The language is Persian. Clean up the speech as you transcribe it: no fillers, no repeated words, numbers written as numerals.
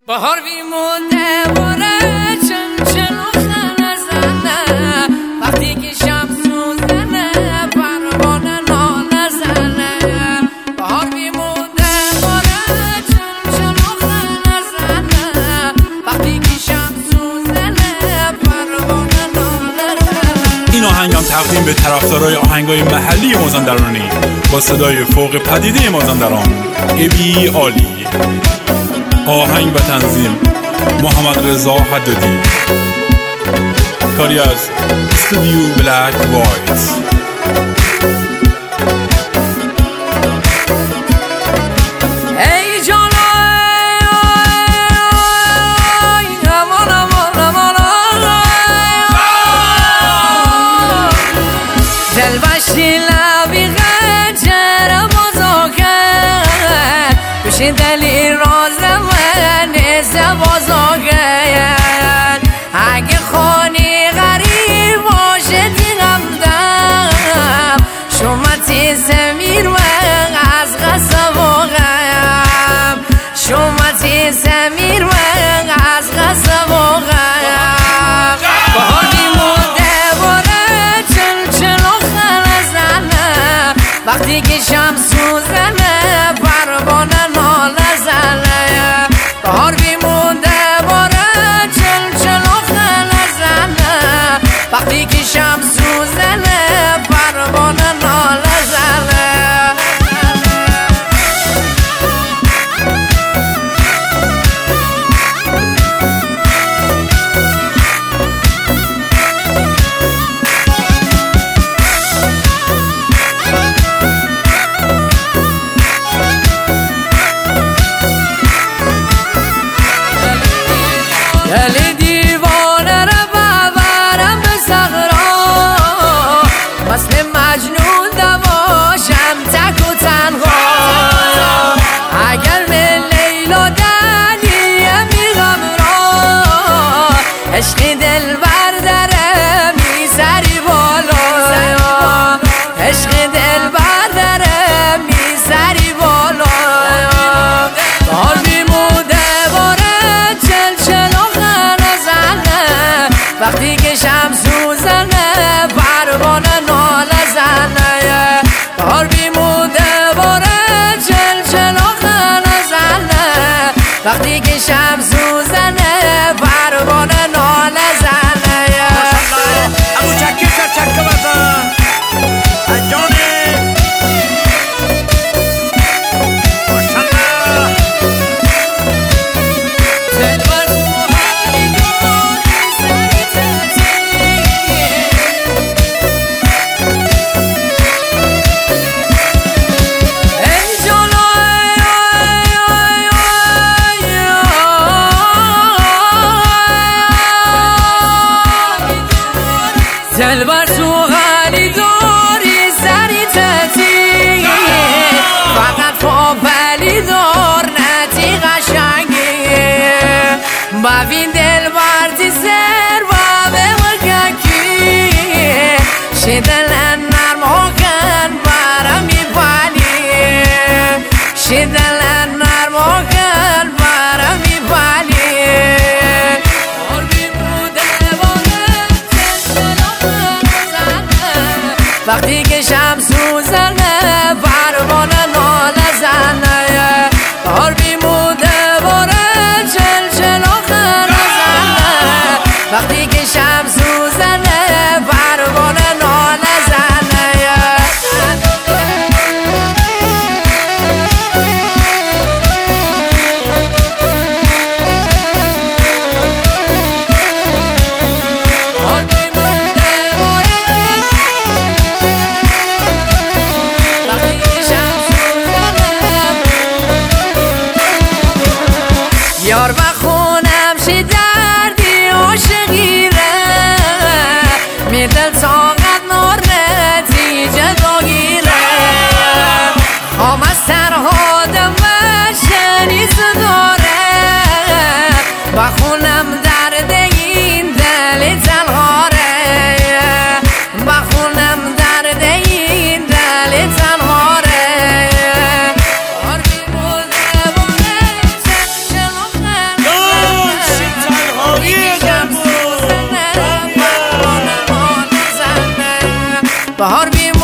بهار بیمونده باره چنچن و خنه زنه وقتی که شمس زنه پروانه ناله زنه بهار بیمونده باره چنچن و خنه زنه وقتی که شمس زنه پروانه ناله زنه. این آهنگم تقدیم به طرفدارای آهنگای محلی مازندرانی با صدای فوق پدیده مازندران ابی عالی. آهنگ و تنظیم محمد رضا حدادی. کاری از استودیو بلک وایت. دلی راز من زبازاگن اگه خانی غریب باشه دیگم دم شمتی زمیر و از غصب واقعم شمتی زمیر و از غصب واقعم بهاری مونده باره چلچل و خنه زنه وقتی که شمس زنه پروانه ناله زنه بهار بیمونده باره چلچل و خنه زنه وقتی که شمس زنه پروانه ناله زنه. دل دیوانه را ببرم به صحرا مثل مجنون دواشم تک و تنها اگر به لیلا دنیه میرم را عشق دل بردره میسری بالا عشق دل بردره میسری بالا بهار بیمونده باره چلچل وقتی که شمس زنه پروانه ناله زنه بهار بیمونده باره چلچل و خنه زنه وقتی که شمس زنه پروانه ناله زنه. ماشالله ابو چکی چکه بزن جانه ماشالله دل بر تو غالی داری سری تتی فقط پاپلی دار نتی قشنگی ببین دل بردی سر و به مگکی شدل نرم کن برم میپالی شدل نرم کن برم میپالی وقتی که شمس زنه پروانه ناله زنه بهار بیمونده باره چلچل و خنه زنه بهار بی